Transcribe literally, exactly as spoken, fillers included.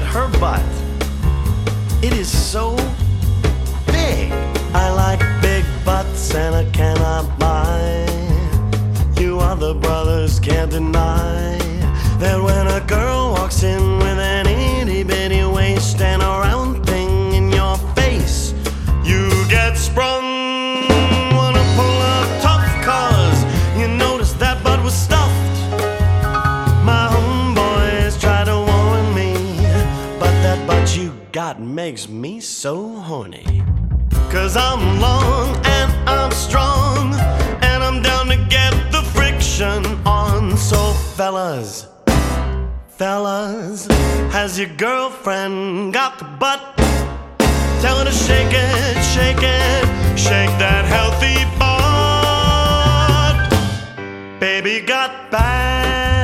her butt. It is so big. I like big butts and I cannot lie. You other brothers can't deny that when a girl walks in with an itty bitty waist and a round thing in your face, you get sprung. Wanna pull up tough cause you notice that butt was stuffed. My homeboys try to warn me, but that butt you got makes me so horny. Cause I'm long and I'm strong, and I'm down to get the friction on. So fellas, fellas, has your girlfriend got the butt? Tell her to shake it, shake it, shake that healthy butt. Baby got back.